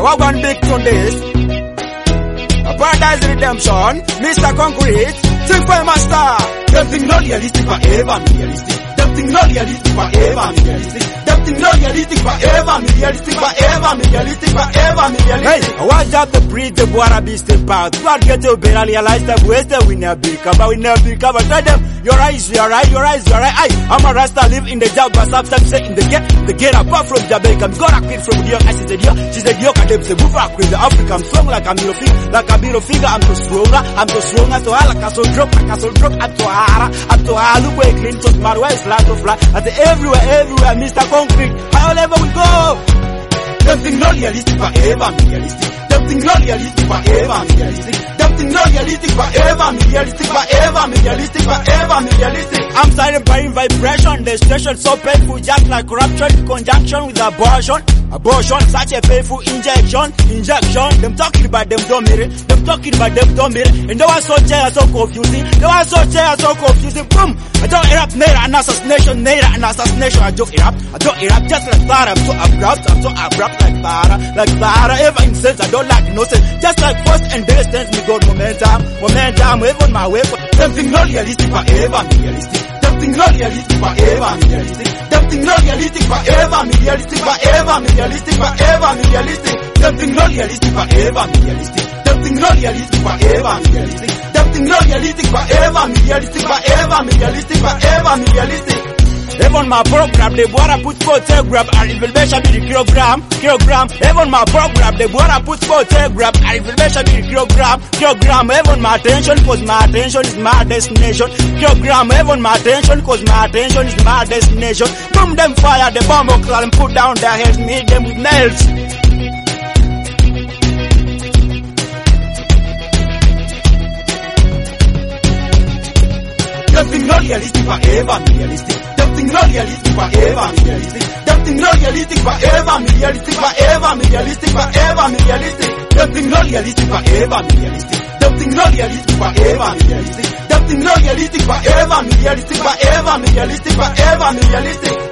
I want one big tune this. A Paradise Redemption, Mr. Concrete, sing for master. Them thing not realistic forever, realistic. Them thing not realistic forever, realistic. Them thing not realistic forever, realistic forever, realistic forever, realistic. Hey, I watch out the breed, the water be still pout. God get to better realize that we never be cover, we never be cover. Tell them, your eyes, your right, your eyes, your right. I'm a Rasta, live in the job, but sometimes say in the gate, apart from Jamaica. I'm gonna quit from New York. I said, she said, yo, can them say, move out with the Africa. I'm strong like a middle finger, I'm so stronger, so I like a soul drop, I'm to hara, look where clean, to smart, where it's flat to fly. I say, everywhere, Mr. Concrete, however we go. Them thing not realistic forever, realistic. Them thing not realistic forever, realistic. Them thing not realistic forever, realistic forever, realistic forever, realistic. I'm silent by vibration, the station so painful, just like corruption in conjunction with abortion. Abortion, such a painful injection. Them talking about them don't mean it. And they were so jealous, so confusing. Boom! I don't erupt, an assassination. I don't erupt, just like that. I'm so abrupt like that. Ever incense, I don't like nonsense. Just like first and distance, me got momentum, wave on my way. Something not realistic forever, realistic. Something not realistic forever, realistic. Something not realistic forever, realistic forever, realistic forever, realistic. Something not realistic forever, realistic. Something not realistic forever, realistic. Something not realistic forever, realistic forever, realistic forever, realistic. Even my program, the water put for telegram, and it will measure me the kilogram. Even my program, the water put for telegram, and it will measure me the kilogram. Even my attention, cause my attention is my destination. Kilogram, even my attention, cause my attention is my destination. Boom them fire, the bomb cloud and put down their heads, meet them with nails. Something not realistic forever, realistic. Something not realistic forever, realistic. Something not realistic forever, realistic forever, realistic forever, realistic. Something not realistic forever, realistic. Something not realistic forever, realistic. Something not realistic forever, realistic forever, realistic forever, realistic.